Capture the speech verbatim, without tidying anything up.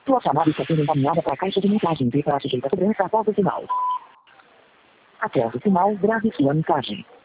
Sua chamada está sendo encaminhada para a caixa de mensagens e para sujeita a cobrança após o sinal. Após o sinal, grave sua mensagem.